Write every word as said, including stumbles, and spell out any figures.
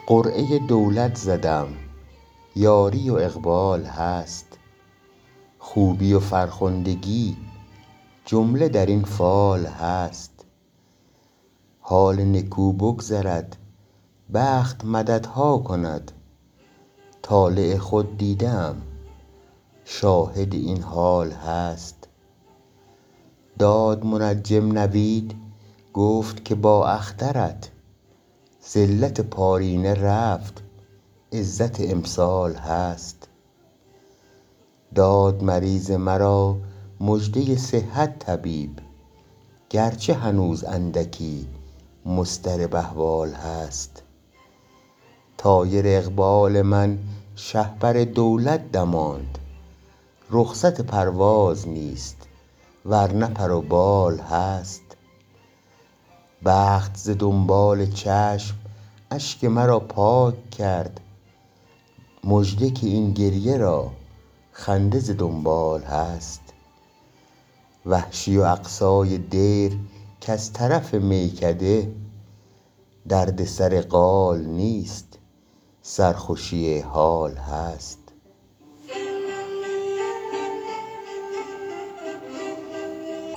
قرعه دولت زدم، یاری و اقبال هست. خوبی و فرخندگی جمله در این فال هست. حال نکو بگذرد، بخت مددها کند. طالع خود دیده ام، شاهد این حال هست. داد منجم نوید گفت که با اخترت، ذلت پارینه رفت عزت امسال هست. داد مریض مرا مژده صحت طبیب، گرچه هنوز اندکی مضطرب احوال هست. طایر اقبال من شهپر دولت دماند، رخصت پرواز نیست ورنه پر و بال هست. بخت ز دنبال چشم اشک مرا پاک کرد، مژده که این گریه را خنده ز دنبال هست. وحشی و اقصای دیر کز طرف میکده، درد سر قال نیست سرخوشی حال هست.